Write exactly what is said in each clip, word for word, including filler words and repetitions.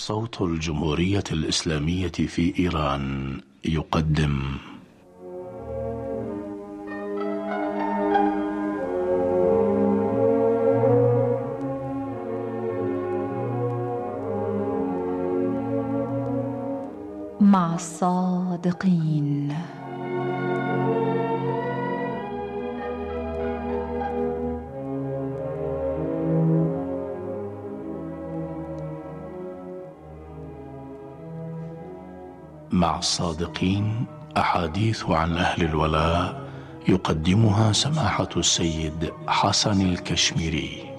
صوت الجمهورية الإسلامية في إيران يقدم مع الصادقين. مع الصادقين أحاديث عن أهل الولاء يقدمها سماحة السيد حسن الكشميري.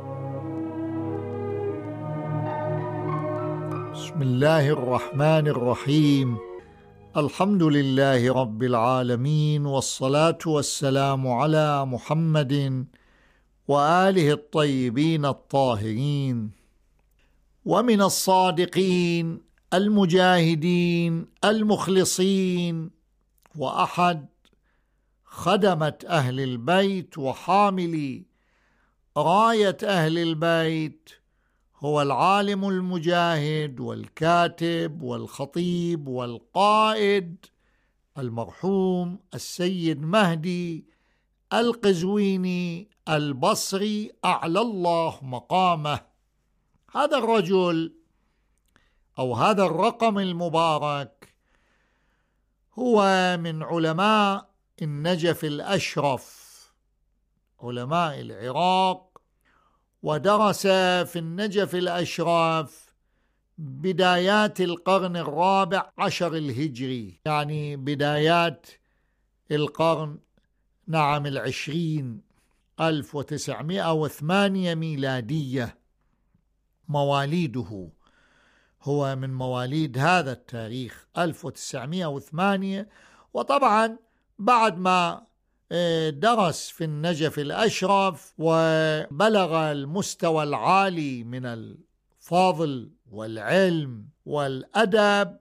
بسم الله الرحمن الرحيم. الحمد لله رب العالمين، والصلاة والسلام على محمد وآله الطيبين الطاهرين. ومن الصادقين المجاهدين المخلصين، وأحد خدمة أهل البيت وحاملي راية أهل البيت هو العالم المجاهد والكاتب والخطيب والقائد المرحوم السيد مهدي القزويني البصري أعلى الله مقامه. هذا الرجل أو هذا الرقم المبارك هو من علماء النجف الأشرف، علماء العراق، ودرس في النجف الأشرف بدايات القرن الرابع عشر الهجري، يعني بدايات القرن نعم العشرين، ألف وتسعمائة وثمانية ميلادية. مواليده هو من مواليد هذا التاريخ ألف وتسعمائة وثمانية، وطبعا بعد ما درس في النجف الأشرف وبلغ المستوى العالي من الفضل والعلم والأدب،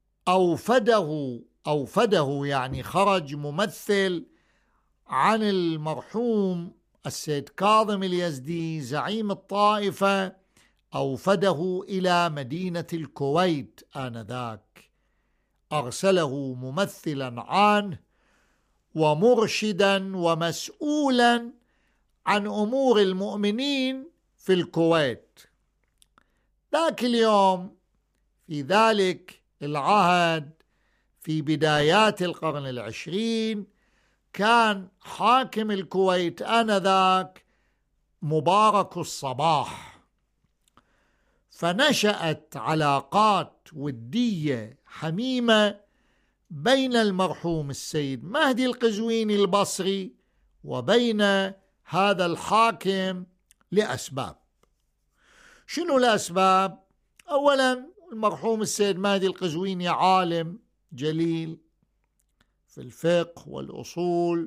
أوفده أوفده يعني خرج ممثل عن المرحوم السيد كاظم اليزدي زعيم الطائفة، أوفده إلى مدينة الكويت آنذاك، أرسله ممثلا عنه ومرشدا ومسؤولا عن أمور المؤمنين في الكويت. ذاك اليوم في ذلك العهد في بدايات القرن العشرين كان حاكم الكويت آنذاك مبارك الصباح، فنشأت علاقات ودية حميمة بين المرحوم السيد مهدي القزويني البصري وبين هذا الحاكم لأسباب. شنو الأسباب؟ أولا، المرحوم السيد مهدي القزويني عالم جليل في الفقه والأصول،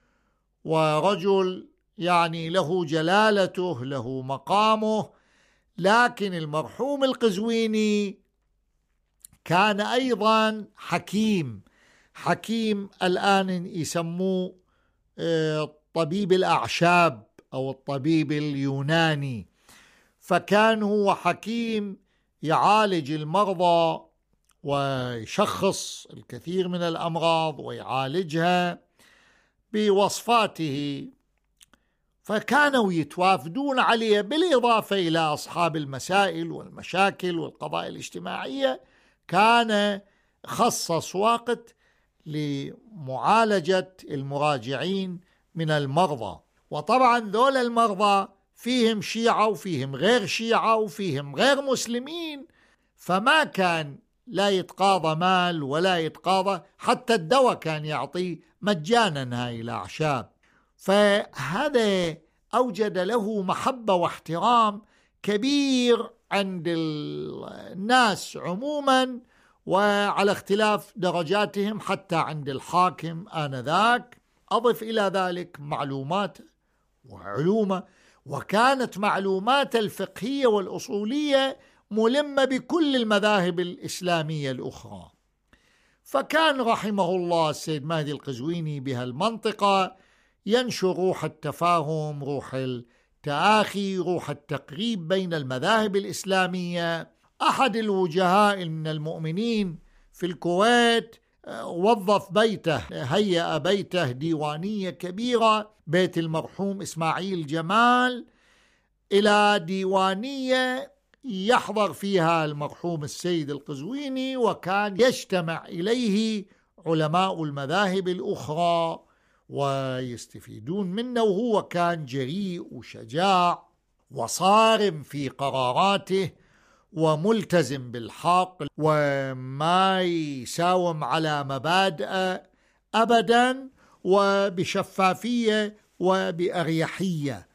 ورجل يعني له جلالته له مقامه، لكن المرحوم القزويني كان أيضا حكيم حكيم الآن يسموه طبيب الأعشاب أو الطبيب اليوناني، فكان هو حكيم يعالج المرضى ويشخص الكثير من الأمراض ويعالجها بوصفاته، فكانوا يتوافدون عليه، بالإضافة إلى أصحاب المسائل والمشاكل والقضايا الاجتماعية. كان خصص وقت لمعالجة المراجعين من المرضى، وطبعا ذول المرضى فيهم شيعة وفيهم غير شيعة وفيهم غير مسلمين، فما كان لا يتقاضى مال ولا يتقاضى، حتى الدواء كان يعطيه مجانا هاي الأعشاب. فهذا أوجد له محبة واحترام كبير عند الناس عموما، وعلى اختلاف درجاتهم حتى عند الحاكم آنذاك. أضف إلى ذلك معلومات وعلومة، وكانت معلومات الفقهية والأصولية ملمة بكل المذاهب الإسلامية الأخرى. فكان رحمه الله السيد مهدي القزويني بهالمنطقة ينشر روح التفاهم، روح التآخي، روح التقريب بين المذاهب الإسلامية، أحد الوجهاء من المؤمنين في الكويت وظف بيته، هيأ بيته ديوانية كبيرة، بيت المرحوم إسماعيل جمال، إلى ديوانية يحضر فيها المرحوم السيد القزويني، وكان يجتمع إليه علماء المذاهب الأخرى ويستفيدون منه. وهو كان جريء وشجاع وصارم في قراراته وملتزم بالحق وما يساوم على مبادئه أبدا، وبشفافية وبأريحية.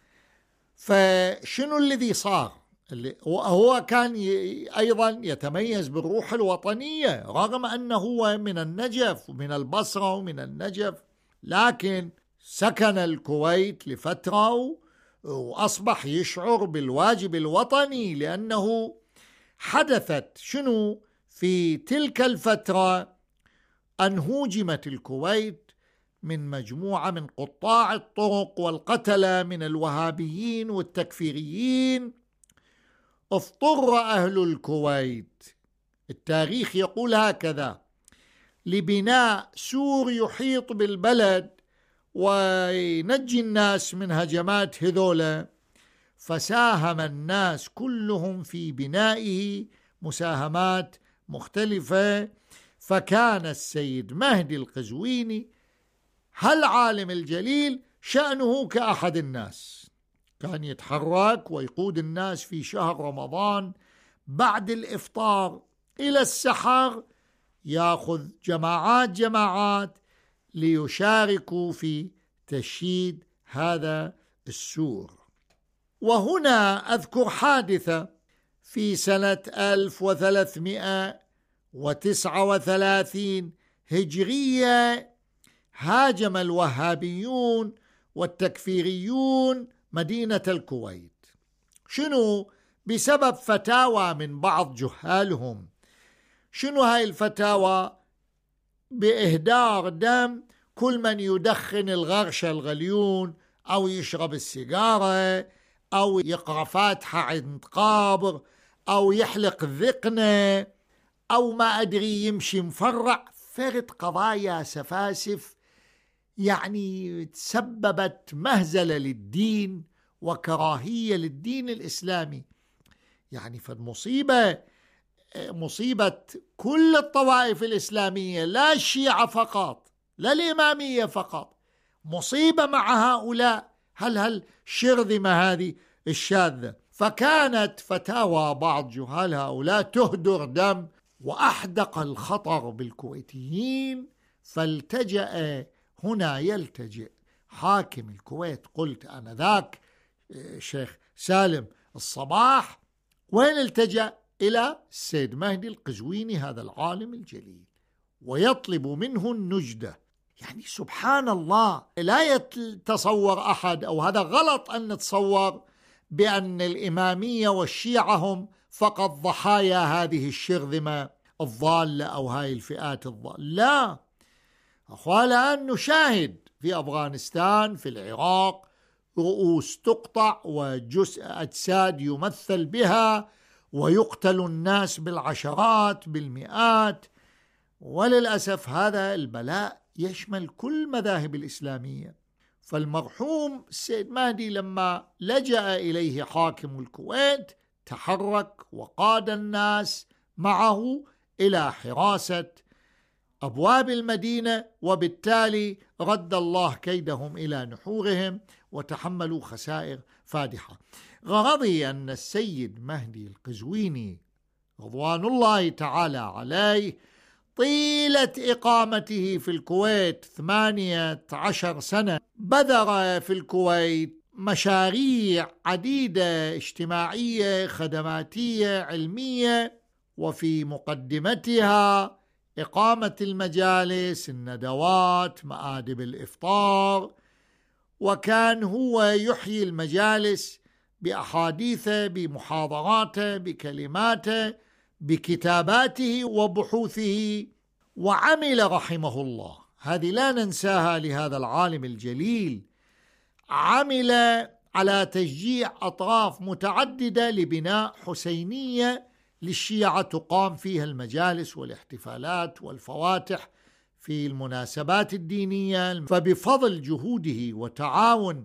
فشنو الذي صار؟ هو كان أيضا يتميز بالروح الوطنية، رغم أنه هو من النجف ومن البصرة ومن النجف، لكن سكن الكويت لفترة وأصبح يشعر بالواجب الوطني، لأنه حدثت شنو في تلك الفترة؟ أن هوجمت الكويت من مجموعة من قطاع الطرق والقتلة من الوهابيين والتكفيريين. اضطر أهل الكويت، التاريخ يقول هكذا، لبناء سور يحيط بالبلد وينجي الناس من هجمات هذولا، فساهم الناس كلهم في بنائه مساهمات مختلفة. فكان السيد مهدي القزويني هالعالم الجليل شأنه كأحد الناس، كان يتحرك ويقود الناس في شهر رمضان بعد الإفطار إلى السحر، يأخذ جماعات جماعات ليشاركوا في تشييد هذا السور. وهنا أذكر حادثة في سنة ألف وثلاثمائة وتسعة وثلاثين هجرية، هاجم الوهابيون والتكفيريون مدينة الكويت. شنو؟ بسبب فتاوى من بعض جهالهم. شنو هاي الفتاوى؟ بإهدار دم كل من يدخن الغرش الغليون أو يشرب السيجارة أو يقرأ فاتحة عند قابر أو يحلق الذقنة أو ما أدري يمشي مفرع. فرد قضايا سفاسف يعني تسببت مهزلة للدين وكراهية للدين الإسلامي. يعني فالمصيبة مصيبة كل الطوائف الإسلامية، لا الشيعة فقط، لا الإمامية فقط، مصيبة مع هؤلاء. هل هل شرذمة هذه الشاذة. فكانت فتاوى بعض جهال هؤلاء تهدر دم وأحدق الخطر بالكويتيين. فالتجأ هنا يلتجئ حاكم الكويت، قلت أنا ذاك شيخ سالم الصباح، وين التجأ؟ إلى السيد مهدي القزويني هذا العالم الجليل، ويطلب منه النجدة. يعني سبحان الله، لا يتصور أحد، أو هذا غلط أن نتصور بأن الإمامية والشيعة هم فقط ضحايا هذه الشرذمة الضالة أو هاي الفئات الضالة. لا أخوة، الآن نشاهد في أفغانستان، في العراق، رؤوس تقطع وجزء أجساد يمثل بها، ويقتل الناس بالعشرات بالمئات. وللأسف هذا البلاء يشمل كل مذاهب الإسلامية. فالمرحوم السيد مهدي لما لجأ إليه حاكم الكويت تحرك وقاد الناس معه إلى حراسة أبواب المدينة، وبالتالي رد الله كيدهم إلى نحورهم وتحملوا خسائر فادحة. غرضي أن السيد مهدي القزويني رضوان الله تعالى عليه طيلة إقامته في الكويت ثمانية عشر سنة بذر في الكويت مشاريع عديدة اجتماعية خدماتية علمية، وفي مقدمتها إقامة المجالس، الندوات، مآدب الإفطار. وكان هو يحيي المجالس بأحاديثه، بمحاضراته، بكلماته، بكتاباته وبحوثه. وعمل رحمه الله، هذه لا ننساها لهذا العالم الجليل، عمل على تشجيع أطراف متعددة لبناء حسينية للشيعة تقام فيها المجالس والاحتفالات والفواتح في المناسبات الدينية. فبفضل جهوده وتعاون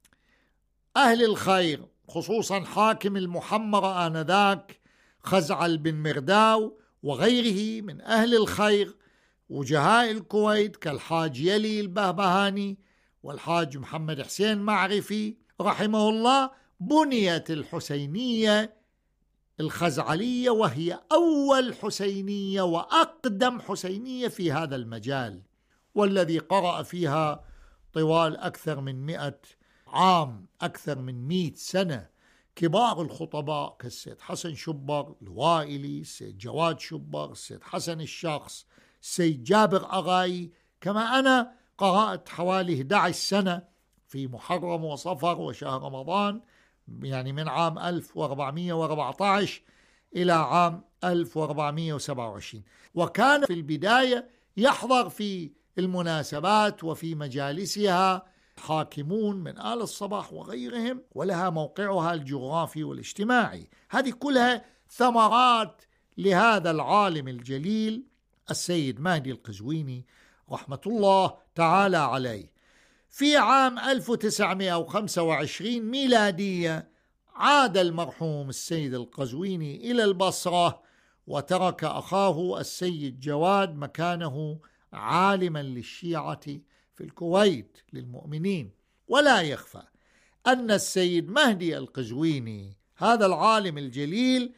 أهل الخير، خصوصا حاكم المحمرة آنذاك خزعل بن مرداو وغيره من أهل الخير وجهاء الكويت كالحاج يلي البهبهاني والحاج محمد حسين معرفي رحمه الله، بنيت الحسينية الخزعلية، وهي أول حسينية وأقدم حسينية في هذا المجال، والذي قرأ فيها طوال أكثر من مئة عام، أكثر من مئة سنة، كبار الخطباء كالسيد حسن شبر الوائلي، السيد جواد شبر، السيد حسن الشخص، السيد جابر أغاي. كما أنا قرأت حوالي أحد عشر سنة في محرم وصفر وشهر رمضان، يعني من عام ألف وأربعمئة وأربعة عشر إلى عام ألف وأربعمئة وسبعة وعشرين، وكان في البداية يحضر في المناسبات وفي مجالسها حاكمون من آل الصباح وغيرهم، ولها موقعها الجغرافي والاجتماعي. هذه كلها ثمرات لهذا العالم الجليل السيد مهدي القزويني رحمة الله تعالى عليه. في عام ألف وتسعمئة وخمسة وعشرين ميلادية عاد المرحوم السيد القزويني إلى البصرة، وترك أخاه السيد جواد مكانه عالما للشيعة في الكويت للمؤمنين. ولا يخفى أن السيد مهدي القزويني هذا العالم الجليل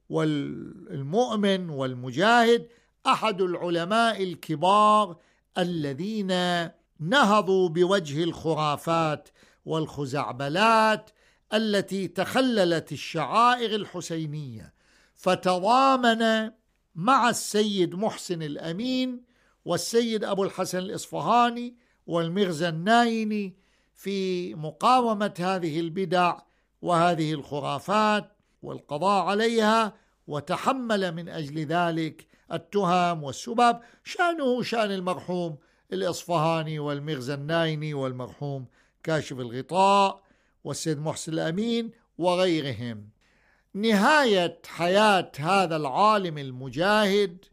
والمؤمن والمجاهد أحد العلماء الكبار الذين نهضوا بوجه الخرافات والخزعبلات التي تخللت الشعائر الحسينية، فتضامن مع السيد محسن الأمين والسيد أبو الحسن الإصفهاني والمرزا النايني في مقاومة هذه البدع وهذه الخرافات والقضاء عليها، وتحمل من أجل ذلك التهم والسبب، شأنه شأن المرحوم الإصفهاني والمرزا النايني والمرحوم كاشف الغطاء والسيد محسن الأمين وغيرهم. نهاية حياة هذا العالم المجاهد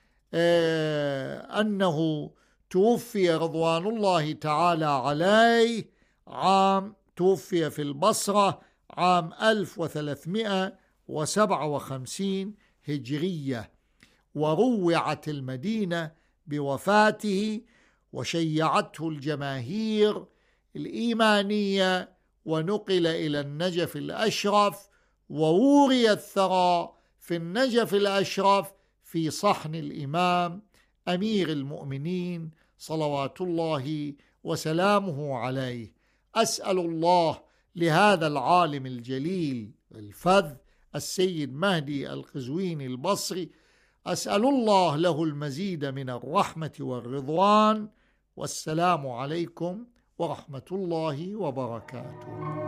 آه أنه توفي رضوان الله تعالى عليه عام توفي في البصرة عام ألف وثلاثمئة وسبعة وخمسين هجرية، وروعت المدينة بوفاته، وشيعته الجماهير الإيمانية، ونقل إلى النجف الأشرف، ووري الثراء في النجف الأشرف في صحن الإمام أمير المؤمنين صلوات الله وسلامه عليه. أسأل الله لهذا العالم الجليل الفذ السيد مهدي القزويني البصري، أسأل الله له المزيد من الرحمة والرضوان، والسلام عليكم ورحمة الله وبركاته.